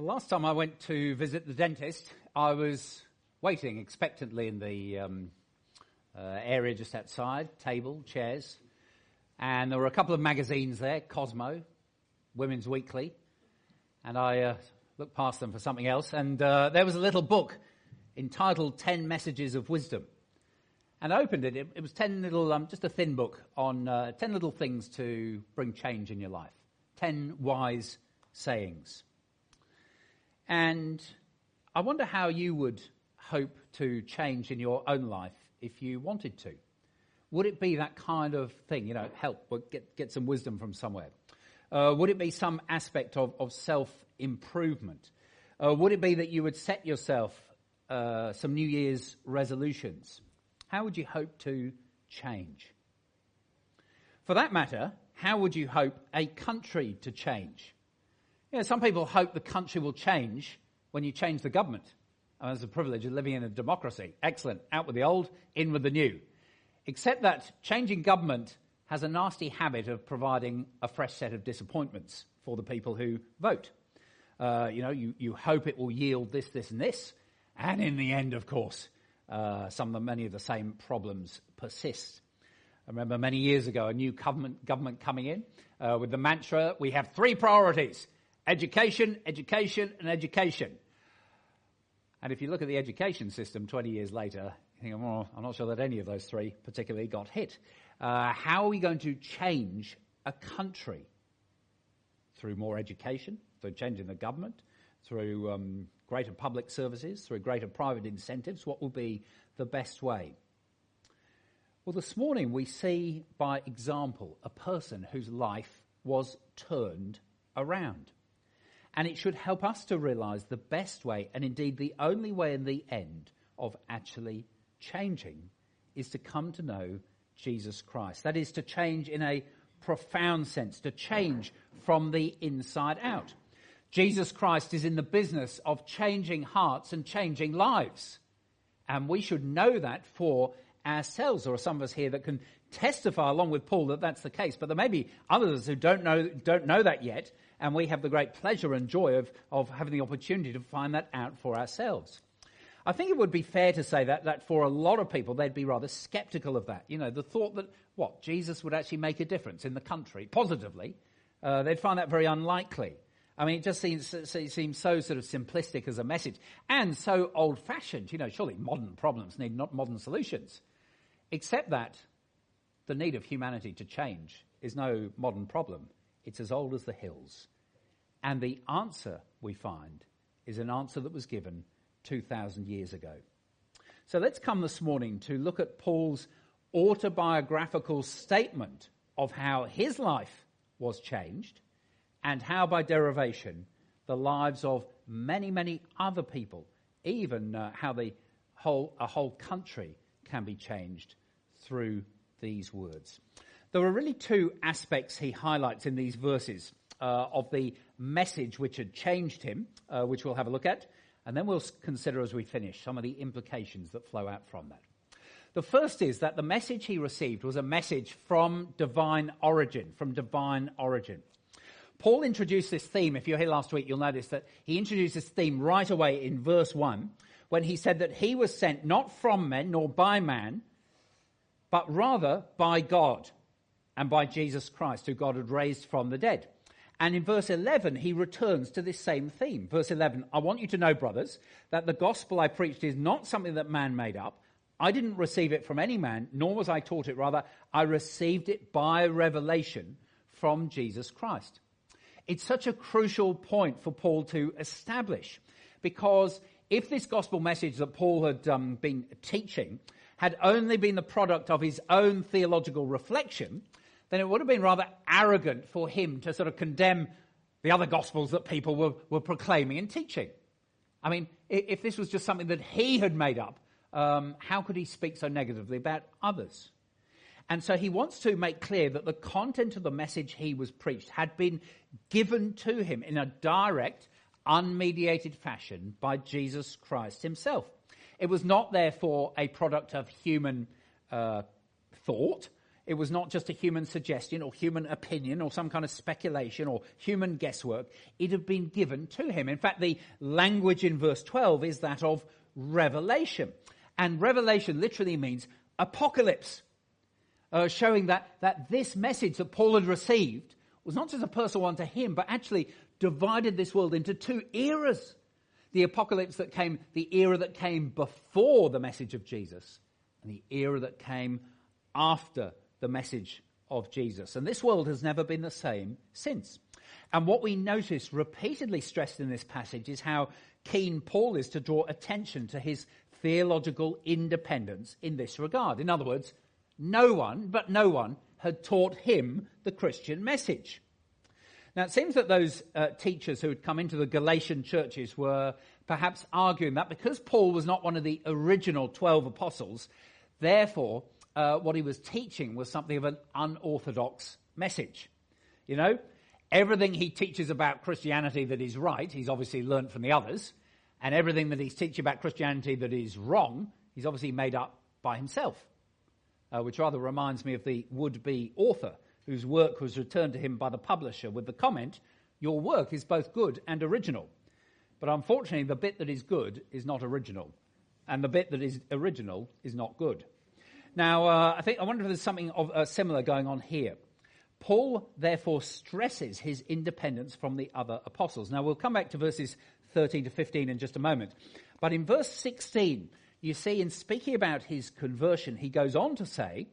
The last time I went to visit the dentist, I was waiting expectantly in the area just outside, table, chairs, and there were a couple of magazines there, Cosmo, Women's Weekly, and I looked past them for something else, and there was a little book entitled 10 Messages of Wisdom. And I opened it. It was 10 little, just a thin book on 10 little things to bring change in your life. 10 wise sayings. And I wonder how you would hope to change in your own life if you wanted to. Would it be that kind of thing, help, or get some wisdom from somewhere? Would it be some aspect of self-improvement? Would it be that you would set yourself some New Year's resolutions? How would you hope to change? For that matter, how would you hope a country to change? Some people hope the country will change when you change the government. It's the privilege of living in a democracy. Excellent. Out with the old, in with the new. Except that changing government has a nasty habit of providing a fresh set of disappointments for the people who vote. You hope it will yield this, this, and this. And in the end, of course, many of the same problems persist. I remember many years ago a new government coming in with the mantra, we have 3 priorities: education, education, and education. And if you look at the education system 20 years later, you think, well, I'm not sure that any of those 3 particularly got hit. How are we going to change a country? Through more education, through changing the government, through greater public services, through greater private incentives. What will be the best way? Well, this morning we see, by example, a person whose life was turned around. And it should help us to realize the best way, and indeed the only way in the end, of actually changing is to come to know Jesus Christ. That is, to change in a profound sense, to change from the inside out. Jesus Christ is in the business of changing hearts and changing lives. And we should know that for ourselves. There are some of us here that can testify along with Paul that that's the case. But there may be others who don't know that yet. And we have the great pleasure and joy of having the opportunity to find that out for ourselves. I think it would be fair to say that for a lot of people, they'd be rather skeptical of that. The thought that, Jesus would actually make a difference in the country, positively, they'd find that very unlikely. I mean, it just seems so sort of simplistic as a message and so old-fashioned. Surely modern problems need not modern solutions. Except that the need of humanity to change is no modern problem. It's as old as the hills. And the answer, we find, is an answer that was given 2,000 years ago. So let's come this morning to look at Paul's autobiographical statement of how his life was changed and how, by derivation, the lives of many, many other people, even how a whole country can be changed through these words. There are really 2 aspects he highlights in these verses of the message which had changed him, which we'll have a look at, and then we'll consider as we finish some of the implications that flow out from that. The first is that the message he received was a message from divine origin, Paul introduced this theme. If you're here last week, you'll notice that he introduced this theme right away in verse 1 when he said that he was sent not from men nor by man, but rather by God and by Jesus Christ, who God had raised from the dead. And in verse 11, he returns to this same theme. Verse 11, I want you to know, brothers, that the gospel I preached is not something that man made up. I didn't receive it from any man, nor was I taught it. Rather, I received it by revelation from Jesus Christ. It's such a crucial point for Paul to establish, because if this gospel message that Paul had been teaching had only been the product of his own theological reflection, then it would have been rather arrogant for him to sort of condemn the other gospels that people were proclaiming and teaching. I mean, if this was just something that he had made up, how could he speak so negatively about others? And so he wants to make clear that the content of the message he was preached had been given to him in a direct, unmediated fashion by Jesus Christ himself. It was not, therefore, a product of human thought. It was not just a human suggestion or human opinion or some kind of speculation or human guesswork. It had been given to him. In fact, the language in verse 12 is that of revelation. And revelation literally means apocalypse, showing that this message that Paul had received was not just a personal one to him, but actually divided this world into two eras. The apocalypse that came, the era that came before the message of Jesus, and the era that came after the message of Jesus. And this world has never been the same since. And what we notice repeatedly stressed in this passage is how keen Paul is to draw attention to his theological independence in this regard. In other words, no one had taught him the Christian message. Now, it seems that those teachers who had come into the Galatian churches were perhaps arguing that because Paul was not one of the original 12 apostles, therefore, what he was teaching was something of an unorthodox message. You know, everything he teaches about Christianity that is right, he's obviously learnt from the others, and everything that he's teaching about Christianity that is wrong, he's obviously made up by himself, which rather reminds me of the would-be author whose work was returned to him by the publisher with the comment, "Your work is both good and original." But unfortunately, the bit that is good is not original, and the bit that is original is not good. Now, I wonder if there's something of similar going on here. Paul, therefore, stresses his independence from the other apostles. Now, we'll come back to verses 13 to 15 in just a moment. But in verse 16, you see, in speaking about his conversion, he goes on to say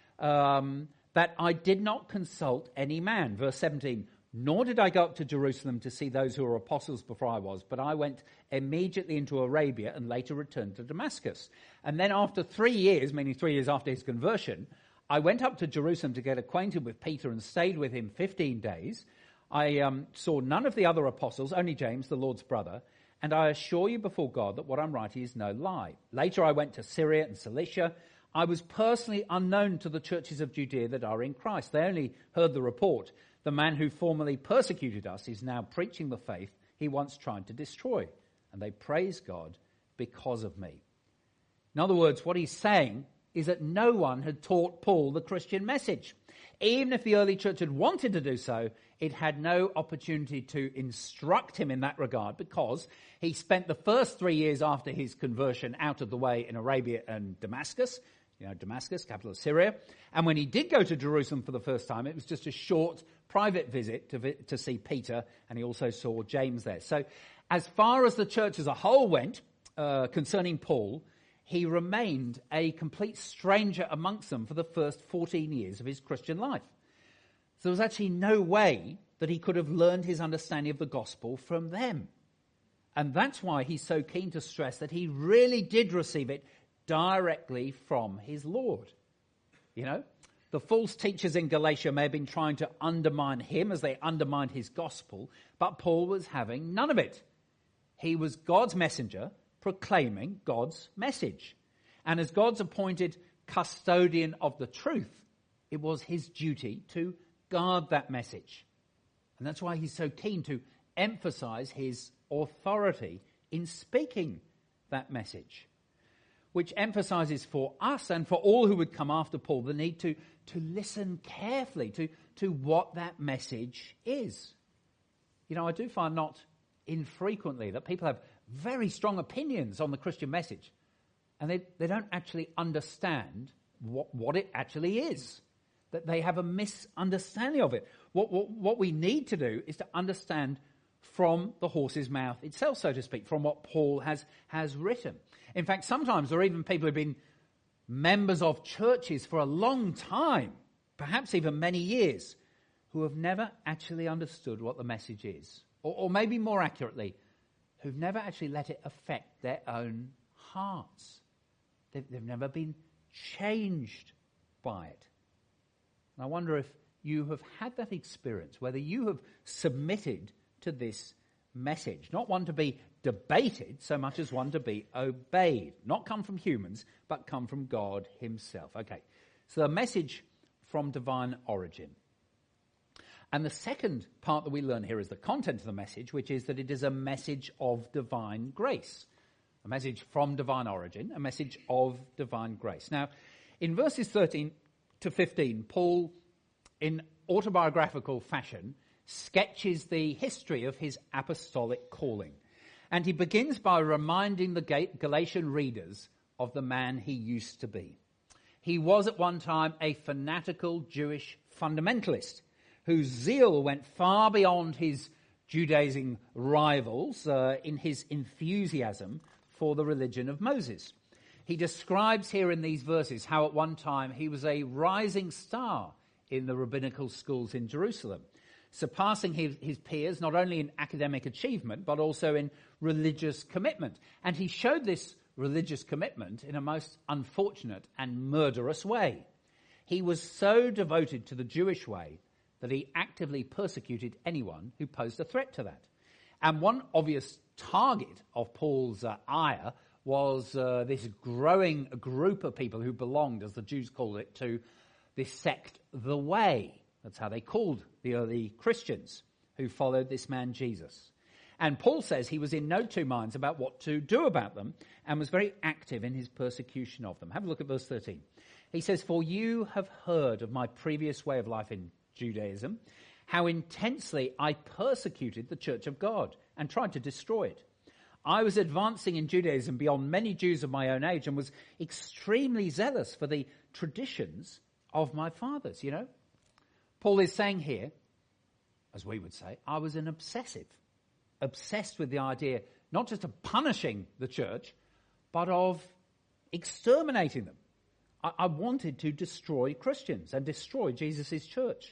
that I did not consult any man. Verse 17, nor did I go up to Jerusalem to see those who were apostles before I was, but I went immediately into Arabia and later returned to Damascus. And then after 3 years, meaning 3 years after his conversion, I went up to Jerusalem to get acquainted with Peter and stayed with him 15 days. I saw none of the other apostles, only James, the Lord's brother, and I assure you before God that what I'm writing is no lie. Later I went to Syria and Cilicia. I was personally unknown to the churches of Judea that are in Christ. They only heard the report. The man who formerly persecuted us is now preaching the faith he once tried to destroy. And they praise God because of me. In other words, what he's saying is that no one had taught Paul the Christian message. Even if the early church had wanted to do so, it had no opportunity to instruct him in that regard because he spent the first 3 years after his conversion out of the way in Arabia and Damascus, Damascus, capital of Syria. And when he did go to Jerusalem for the first time, it was just a short private visit to see Peter, and he also saw James there. So as far as the church as a whole went, concerning Paul, he remained a complete stranger amongst them for the first 14 years of his Christian life. So there was actually no way that he could have learned his understanding of the gospel from them. And that's why he's so keen to stress that he really did receive it directly from his Lord. The false teachers in Galatia may have been trying to undermine him as they undermined his gospel, but Paul was having none of it. He was God's messenger proclaiming God's message. And as God's appointed custodian of the truth, it was his duty to guard that message. And that's why he's so keen to emphasize his authority in speaking that message, which emphasizes for us and for all who would come after Paul the need to listen carefully to what that message is. I do find not infrequently that people have very strong opinions on the Christian message, and they don't actually understand what it actually is, that they have a misunderstanding of it. What we need to do is to understand from the horse's mouth itself, so to speak, from what Paul has written. In fact, sometimes there are even people who have been members of churches for a long time, perhaps even many years, who have never actually understood what the message is. Or maybe more accurately, who've never actually let it affect their own hearts. They've never been changed by it. And I wonder if you have had that experience, whether you have submitted to this message, not one to be debated so much as one to be obeyed, not come from humans, but come from God himself. Okay, so the message from divine origin. And the second part that we learn here is the content of the message, which is that it is a message of divine grace. A message from divine origin, a message of divine grace. Now, in verses 13 to 15, Paul, in autobiographical fashion, sketches the history of his apostolic calling. And he begins by reminding the Galatian readers of the man he used to be. He was at one time a fanatical Jewish fundamentalist whose zeal went far beyond his Judaizing rivals in his enthusiasm for the religion of Moses. He describes here in these verses how at one time he was a rising star in the rabbinical schools in Jerusalem, surpassing his peers not only in academic achievement but also in religious commitment. And he showed this religious commitment in a most unfortunate and murderous way. He was so devoted to the Jewish way that he actively persecuted anyone who posed a threat to that. And one obvious target of Paul's ire was this growing group of people who belonged, as the Jews called it, to this sect, the Way. That's how they called the early Christians who followed this man Jesus. And Paul says he was in no two minds about what to do about them and was very active in his persecution of them. Have a look at verse 13. He says, "For you have heard of my previous way of life in Judaism, how intensely I persecuted the church of God and tried to destroy it. I was advancing in Judaism beyond many Jews of my own age and was extremely zealous for the traditions of my fathers," you know. Paul is saying here, as we would say, I was an obsessed with the idea not just of punishing the church, but of exterminating them. I wanted to destroy Christians and destroy Jesus' church.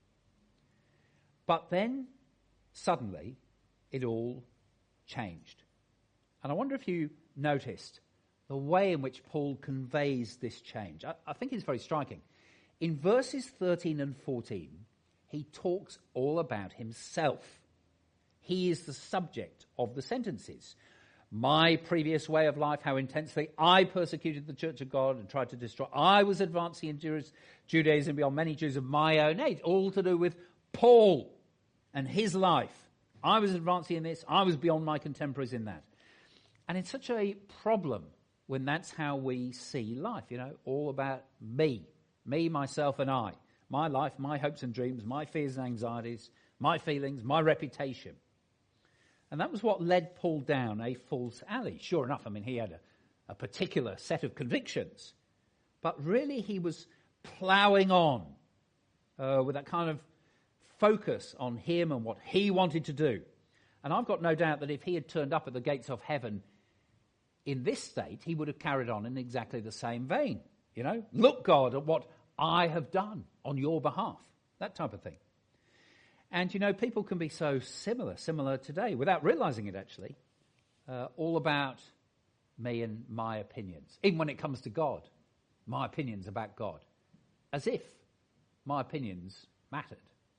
But then, suddenly, it all changed. And I wonder if you noticed the way in which Paul conveys this change. I think it's very striking. In verses 13 and 14, he talks all about himself. He is the subject of the sentences. My previous way of life, how intensely I persecuted the church of God and tried to destroy. I was advancing in Judaism beyond many Jews of my own age, all to do with Paul and his life. I was advancing in this. I was beyond my contemporaries in that. And it's such a problem when that's how we see life, you know, all about me, myself, and I. My life, my hopes and dreams, my fears and anxieties, my feelings, my reputation. And that was what led Paul down a false alley. Sure enough, I mean, he had a particular set of convictions. But really he was ploughing on with that kind of focus on him and what he wanted to do. And I've got no doubt that if he had turned up at the gates of heaven in this state, he would have carried on in exactly the same vein. You know, look, God, at what I have done on your behalf. That type of thing. And, you know, people can be so similar today, without realizing it actually, all about me and my opinions. Even when it comes to God, my opinions about God. As if my opinions mattered.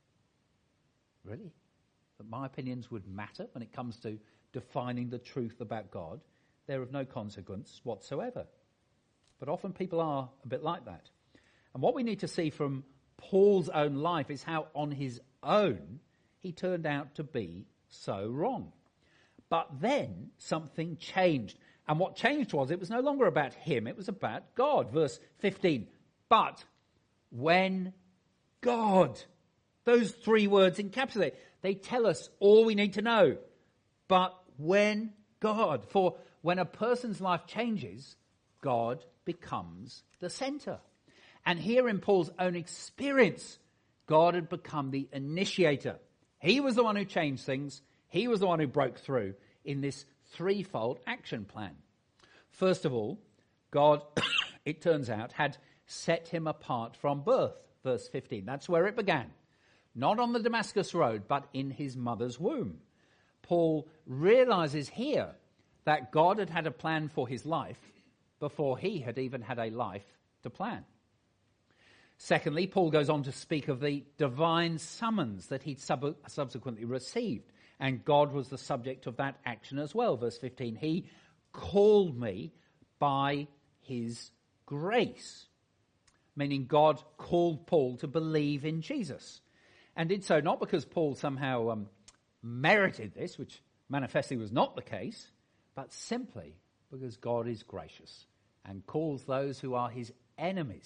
Really? That my opinions would matter when it comes to defining the truth about God? They're of no consequence whatsoever. But often people are a bit like that. And what we need to see from Paul's own life is how on his own he turned out to be so wrong. But then something changed. And what changed was it was no longer about him, it was about God. Verse 15. But when God, those three words encapsulate, they tell us all we need to know. But when God, for when a person's life changes, God becomes the center. And here in Paul's own experience, God had become the initiator. He was the one who changed things. He was the one who broke through in this threefold action plan. First of all, God, it turns out, had set him apart from birth. Verse 15. That's where it began. Not on the Damascus Road, but in his mother's womb. Paul realizes here that God had had a plan for his life before he had even had a life to plan. Secondly, Paul goes on to speak of the divine summons that he'd subsequently received. And God was the subject of that action as well. Verse 15, he called me by his grace. Meaning God called Paul to believe in Jesus. And did so not because Paul somehow merited this, which manifestly was not the case, but simply because God is gracious and calls those who are his enemies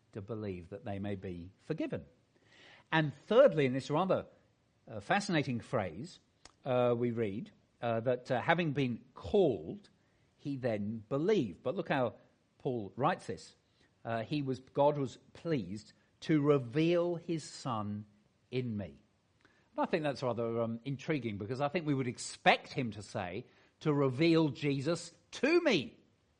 to believe that they may be forgiven. And thirdly, in this rather fascinating phrase, we read that having been called, he then believed. But look how Paul writes this. God was pleased to reveal his Son in me. And I think that's rather intriguing, because I think we would expect him to say, to reveal Jesus to me.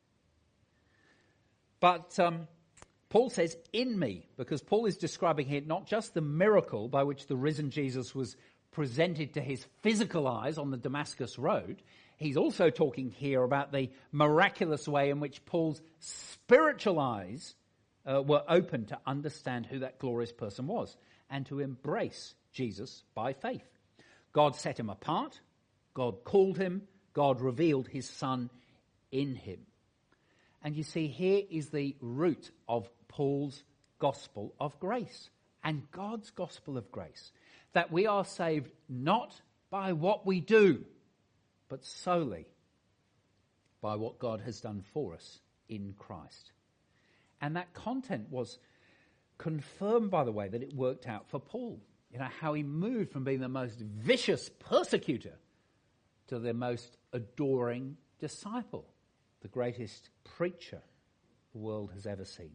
But Paul says in me, because Paul is describing here not just the miracle by which the risen Jesus was presented to his physical eyes on the Damascus Road. He's also talking here about the miraculous way in which Paul's spiritual eyes were open to understand who that glorious person was and to embrace Jesus by faith. God set him apart. God called him. God revealed his Son in him. And you see, here is the root of Paul's gospel of grace and God's gospel of grace, that we are saved not by what we do, but solely by what God has done for us in Christ. And that content was confirmed by the way that it worked out for Paul. You know, how he moved from being the most vicious persecutor to the most adoring disciple, the greatest preacher the world has ever seen.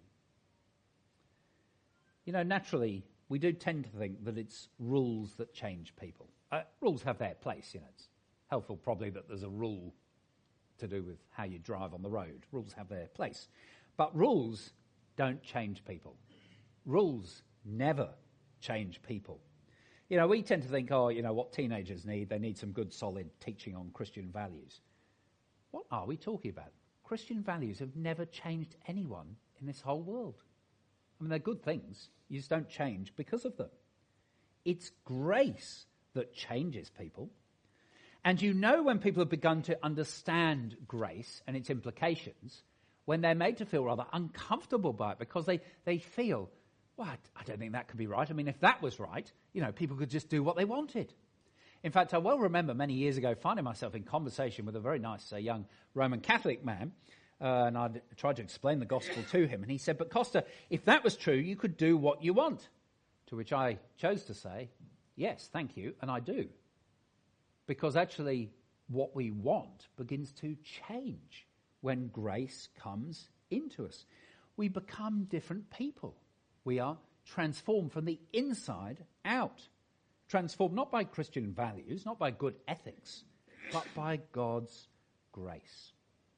You know, naturally, we do tend to think that it's rules that change people. Rules have their place, you know. It's helpful probably that there's a rule to do with how you drive on the road. Rules have their place. But rules don't change people. Rules never change people. You know, we tend to think, what teenagers need, they need some good solid teaching on Christian values. What are we talking about? Christian values have never changed anyone in this whole world. I mean, they're good things. You just don't change because of them. It's grace that changes people. And you know when people have begun to understand grace and its implications, when they're made to feel rather uncomfortable by it, because they feel, well, I don't think that could be right. I mean, if that was right, people could just do what they wanted. In fact, I well remember many years ago finding myself in conversation with a very nice young Roman Catholic man, and I tried to explain the gospel to him, and he said, but Costa, if that was true, you could do what you want. To which I chose to say, yes, thank you, and I do. Because actually, what we want begins to change when grace comes into us. We become different people. We are transformed from the inside out. Transformed not by Christian values, not by good ethics, but by God's grace.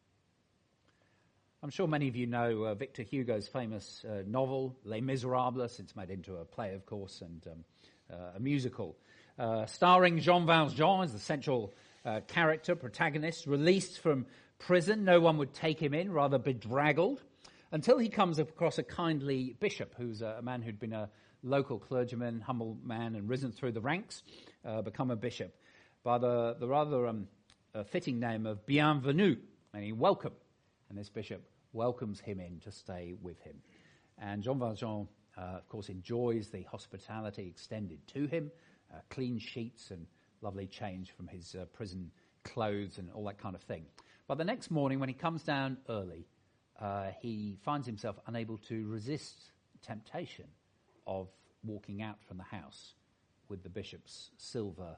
I'm sure many of you know Victor Hugo's famous novel, Les Miserables. It's made into a play, of course, and a musical. Starring Jean Valjean as the central character, protagonist, released from prison. No one would take him in, rather bedraggled, until he comes across a kindly bishop who's a man who'd been a local clergyman, humble man, and risen through the ranks, become a bishop, by the rather fitting name of Bienvenu, meaning welcome. And this bishop welcomes him in to stay with him. And Jean Valjean, of course, enjoys the hospitality extended to him, clean sheets and lovely change from his prison clothes and all that kind of thing. But the next morning, when he comes down early, he finds himself unable to resist temptation of walking out from the house with the bishop's silver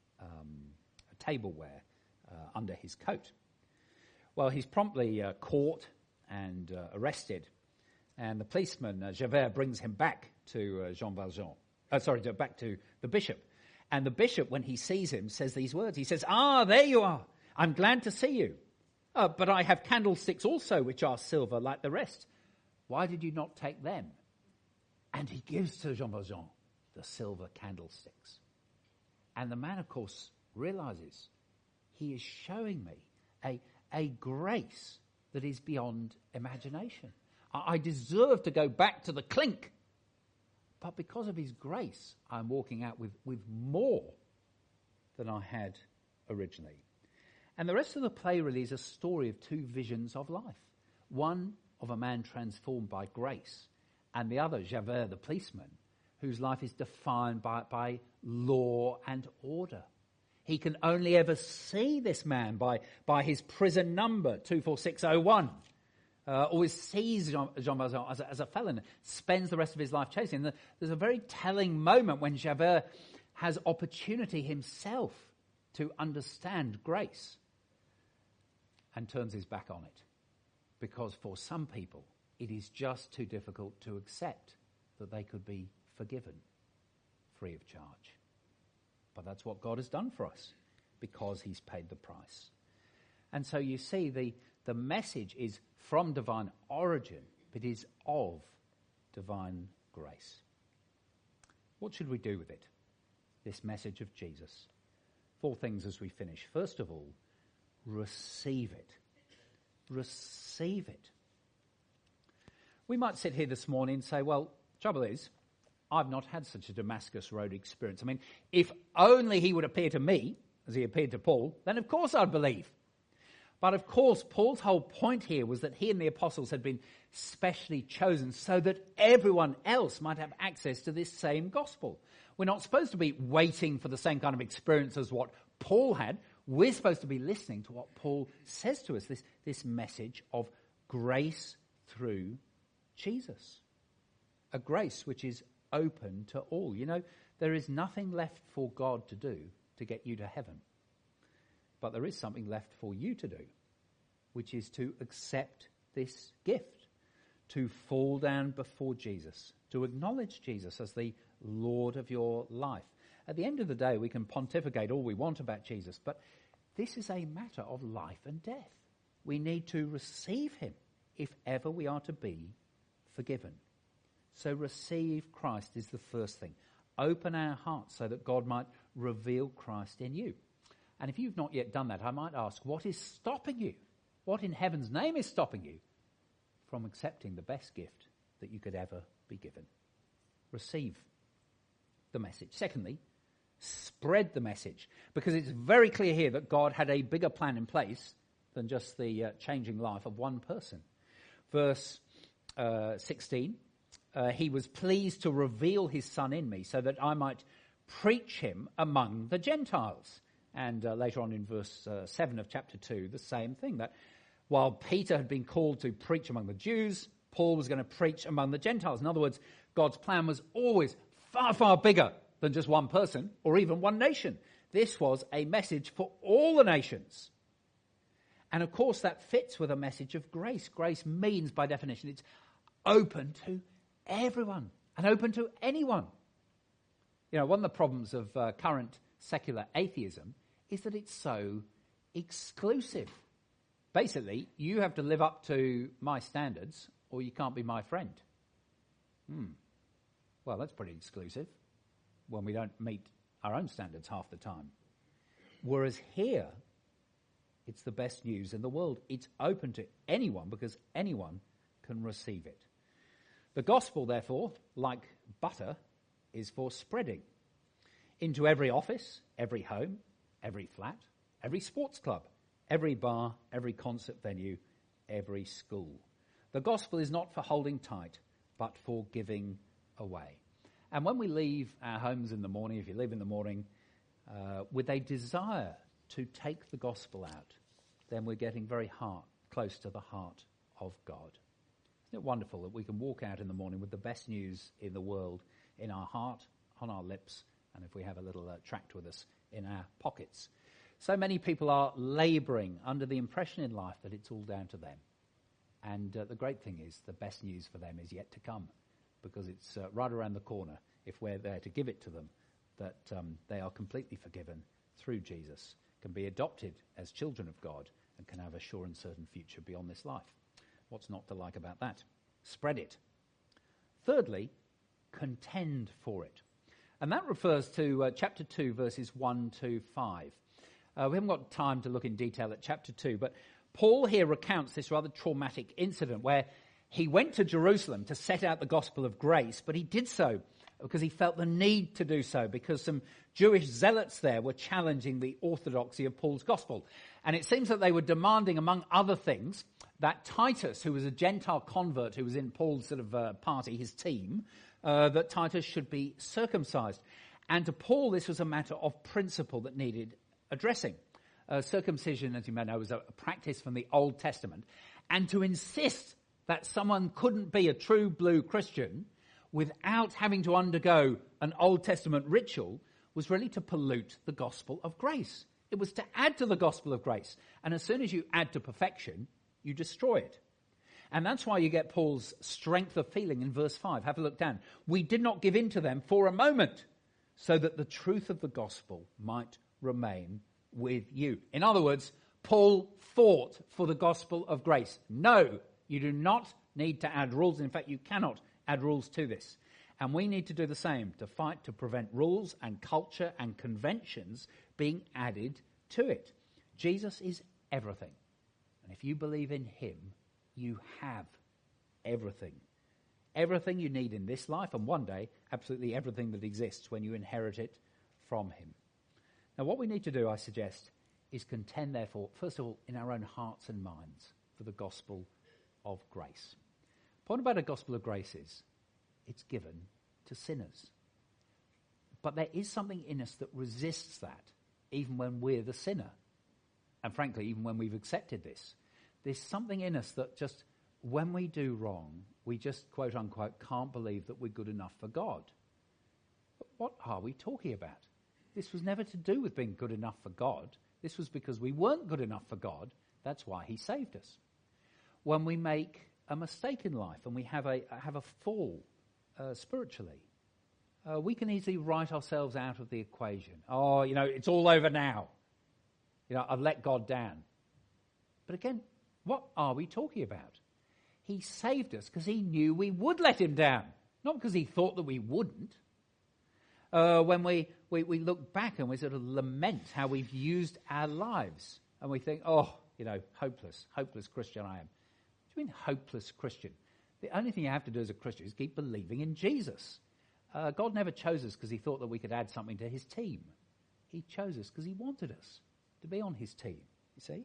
tableware under his coat. Well, he's promptly caught and arrested, and the policeman, Javert, brings him back to Jean Valjean. Back to the bishop. And the bishop, when he sees him, says these words. He says, there you are. I'm glad to see you. But I have candlesticks also, which are silver like the rest. Why did you not take them? And he gives to Jean Valjean the silver candlesticks. And the man, of course, realizes he is showing me a grace that is beyond imagination. I deserve to go back to the clink. But because of his grace, I'm walking out with more than I had originally. And the rest of the play really is a story of two visions of life. One of a man transformed by grace, and the other, Javert, the policeman, whose life is defined by law and order. He can only ever see this man by his prison number, 24601. always sees Jean Valjean as a felon, spends the rest of his life chasing. And there's a very telling moment when Javert has opportunity himself to understand grace and turns his back on it. Because for some people, it is just too difficult to accept that they could be forgiven free of charge. But that's what God has done for us, because he's paid the price. And so you see, the message is from divine origin, but is of divine grace. What should we do with it, this message of Jesus? 4 things as we finish. First of all, receive it. Receive it. We might sit here this morning and say, well, trouble is, I've not had such a Damascus Road experience. I mean, if only he would appear to me, as he appeared to Paul, then of course I'd believe. But of course, Paul's whole point here was that he and the apostles had been specially chosen so that everyone else might have access to this same gospel. We're not supposed to be waiting for the same kind of experience as what Paul had. We're supposed to be listening to what Paul says to us, this message of grace through Jesus. A grace which is open to all. You know, there is nothing left for God to do to get you to heaven. But there is something left for you to do, which is to accept this gift, to fall down before Jesus, to acknowledge Jesus as the Lord of your life. At the end of the day, we can pontificate all we want about Jesus, but this is a matter of life and death. We need to receive him if ever we are to be forgiven. So receive Christ is the first thing. Open our hearts so that God might reveal Christ in you. And if you've not yet done that, I might ask, what is stopping you? What in heaven's name is stopping you from accepting the best gift that you could ever be given? Receive the message. Secondly, spread the message, because it's very clear here that God had a bigger plan in place than just the changing life of one person. Verse 16, he was pleased to reveal his Son in me so that I might preach him among the Gentiles. And later on in verse 7 of chapter 2, the same thing, that while Peter had been called to preach among the Jews, Paul was going to preach among the Gentiles. In other words, God's plan was always far, far bigger than just one person or even one nation. This was a message for all the nations. And of course, that fits with a message of grace. Grace means, by definition, it's open to everyone and open to anyone. You know, one of the problems of current secular atheism is that it's so exclusive. Basically, you have to live up to my standards or you can't be my friend. Well, that's pretty exclusive when we don't meet our own standards half the time. Whereas here, it's the best news in the world. It's open to anyone because anyone can receive it. The gospel, therefore, like butter, is for spreading into every office, every home, every flat, every sports club, every bar, every concert venue, every school. The gospel is not for holding tight, but for giving away. And when we leave our homes in the morning, if you leave in the morning, with a desire to take the gospel out, then we're getting very close to the heart of God. Isn't it wonderful that we can walk out in the morning with the best news in the world in our heart, on our lips, and if we have a little tract with us, in our pockets. So many people are labouring under the impression in life that it's all down to them. And the great thing is the best news for them is yet to come, because it's right around the corner, if we're there to give it to them, that they are completely forgiven through Jesus, can be adopted as children of God, and can have a sure and certain future beyond this life. What's not to like about that? Spread it. Thirdly, contend for it. And that refers to chapter 2, verses 1 to 5. We haven't got time to look in detail at chapter 2, but Paul here recounts this rather traumatic incident where he went to Jerusalem to set out the gospel of grace, but he did so because he felt the need to do so, because some Jewish zealots there were challenging the orthodoxy of Paul's gospel. And it seems that they were demanding, among other things, that Titus, who was a Gentile convert who was in Paul's sort of party, his team, that Titus should be circumcised. And to Paul, this was a matter of principle that needed addressing. Circumcision, as you may know, was a practice from the Old Testament. And to insist that someone couldn't be a true blue Christian without having to undergo an Old Testament ritual was really to pollute the gospel of grace. It was to add to the gospel of grace. And as soon as you add to perfection, you destroy it. And that's why you get Paul's strength of feeling in verse 5. Have a look down. We did not give in to them for a moment, so that the truth of the gospel might remain with you. In other words, Paul fought for the gospel of grace. No, you do not need to add rules. In fact, you cannot add rules to this. And we need to do the same, to fight to prevent rules and culture and conventions being added to it. Jesus is everything. And if you believe in him, you have everything. Everything you need in this life, and one day, absolutely everything that exists when you inherit it from him. Now, what we need to do, I suggest, is contend, therefore, first of all, in our own hearts and minds for the gospel of grace. The point about a gospel of grace is it's given to sinners. But there is something in us that resists that, even when we're the sinner. And frankly, even when we've accepted this. There's something in us that just, when we do wrong, we just, quote unquote, can't believe that we're good enough for God. But what are we talking about? This was never to do with being good enough for God. This was because we weren't good enough for God. That's why he saved us. When we make a mistake in life and we have a fall spiritually, we can easily write ourselves out of the equation. Oh, it's all over now. I've let God down. But again, what are we talking about? He saved us because he knew we would let him down, not because he thought that we wouldn't. When we look back and we sort of lament how we've used our lives, and we think, hopeless Christian I am. What do you mean hopeless Christian? The only thing you have to do as a Christian is keep believing in Jesus. God never chose us because he thought that we could add something to his team. He chose us because he wanted us to be on his team, you see.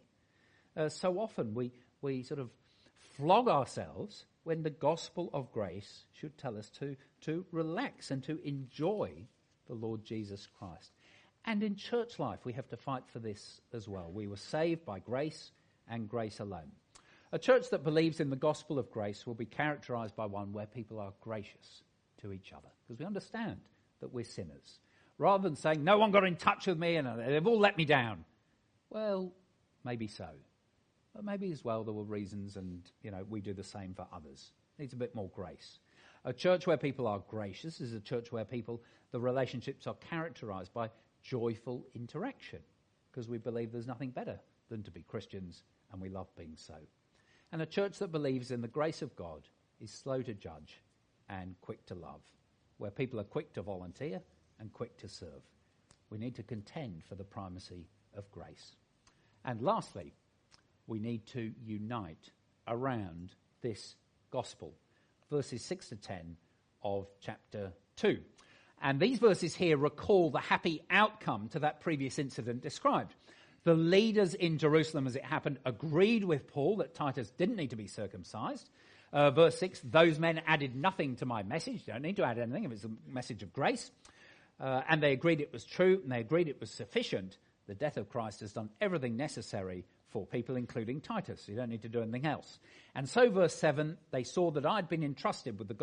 So often we sort of flog ourselves when the gospel of grace should tell us to relax and to enjoy the Lord Jesus Christ. And in church life, we have to fight for this as well. We were saved by grace and grace alone. A church that believes in the gospel of grace will be characterized by one where people are gracious to each other, because we understand that we're sinners. Rather than saying, no one got in touch with me and they've all let me down. Well, maybe so. But maybe as well there were reasons, and we do the same for others. Needs a bit more grace. A church where people are gracious is a church where the relationships are characterized by joyful interaction, because we believe there's nothing better than to be Christians, and we love being so. And a church that believes in the grace of God is slow to judge and quick to love, where people are quick to volunteer and quick to serve. We need to contend for the primacy of grace. And lastly, we need to unite around this gospel. Verses 6 to 10 of chapter 2. And these verses here recall the happy outcome to that previous incident described. The leaders in Jerusalem, as it happened, agreed with Paul that Titus didn't need to be circumcised. Verse 6, those men added nothing to my message. You don't need to add anything if it's a message of grace. And they agreed it was true, and they agreed it was sufficient. The death of Christ has done everything necessary for people, including Titus. You don't need to do anything else. And so, verse 7, they saw that I'd been entrusted with the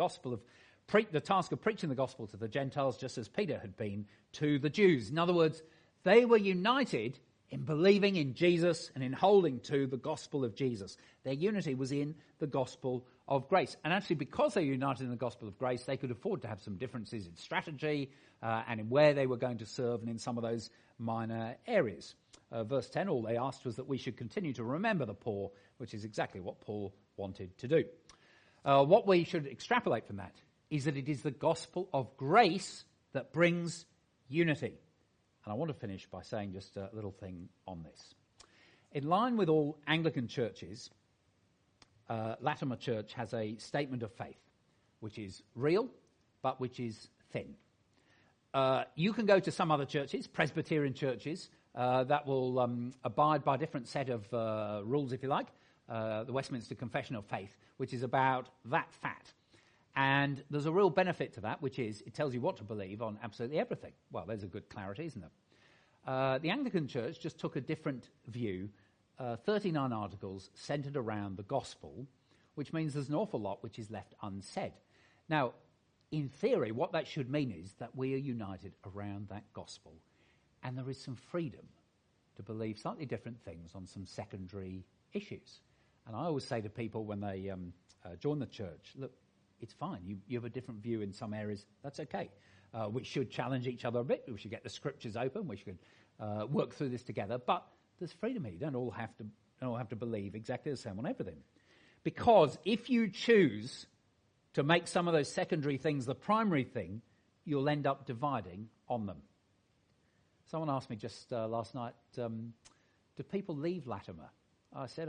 task of preaching the gospel to the Gentiles, just as Peter had been to the Jews. In other words, they were united in believing in Jesus and in holding to the gospel of Jesus. Their unity was in the gospel of grace. And actually, because they were united in the gospel of grace, they could afford to have some differences in strategy and in where they were going to serve and in some of those minor areas. Verse 10, all they asked was that we should continue to remember the poor, which is exactly what Paul wanted to do. What we should extrapolate from that is that it is the gospel of grace that brings unity. And I want to finish by saying just a little thing on this. In line with all Anglican churches, Latimer Church has a statement of faith, which is real, but which is thin. You can go to some other churches, Presbyterian churches, that will abide by a different set of rules, if you like, the Westminster Confession of Faith, which is about that fat. And there's a real benefit to that, which is it tells you what to believe on absolutely everything. Well, there's a good clarity, isn't there? The Anglican Church just took a different view, 39 articles centered around the gospel, which means there's an awful lot which is left unsaid. Now, in theory, what that should mean is that we are united around that gospel, and there is some freedom to believe slightly different things on some secondary issues. And I always say to people when they join the church, look, it's fine. You have a different view in some areas. That's okay. We should challenge each other a bit. We should get the scriptures open. We should work through this together. But there's freedom here. You don't all have to believe exactly the same on everything. Because if you choose to make some of those secondary things the primary thing, you'll end up dividing on them. Someone asked me just last night, do people leave Latimer? I said,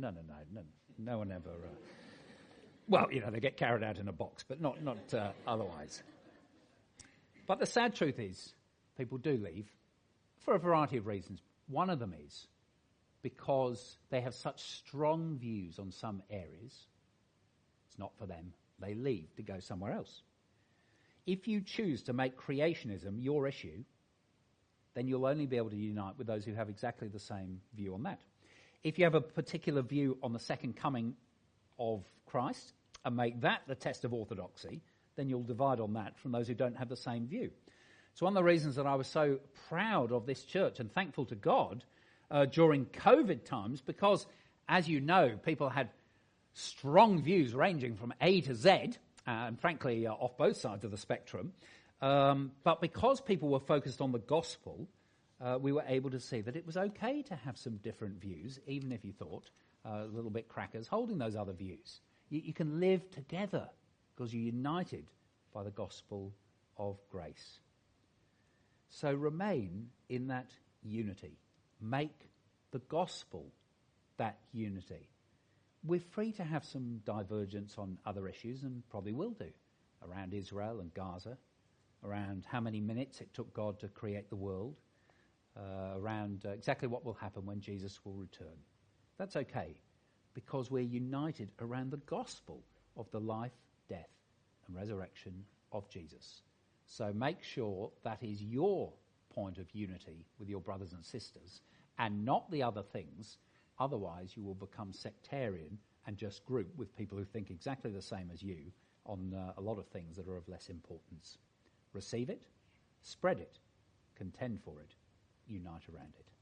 no one ever... well, they get carried out in a box, but not otherwise. But the sad truth is, people do leave for a variety of reasons. One of them is because they have such strong views on some areas. It's not for them. They leave to go somewhere else. If you choose to make creationism your issue, then you'll only be able to unite with those who have exactly the same view on that. If you have a particular view on the second coming of Christ and make that the test of orthodoxy, then you'll divide on that from those who don't have the same view. It's one of the reasons that I was so proud of this church and thankful to God during COVID times, because, as you know, people had strong views ranging from A to Z, and frankly off both sides of the spectrum. But because people were focused on the gospel, we were able to see that it was okay to have some different views, even if you thought a little bit crackers holding those other views. You can live together because you're united by the gospel of grace. So remain in that unity. Make the gospel that unity. We're free to have some divergence on other issues, and probably will do, around Israel and Gaza, around how many minutes it took God to create the world, around exactly what will happen when Jesus will return. That's okay, because we're united around the gospel of the life, death, and resurrection of Jesus. So make sure that is your point of unity with your brothers and sisters, and not the other things. Otherwise, you will become sectarian and just group with people who think exactly the same as you on a lot of things that are of less importance. Receive it, spread it, contend for it, unite around it.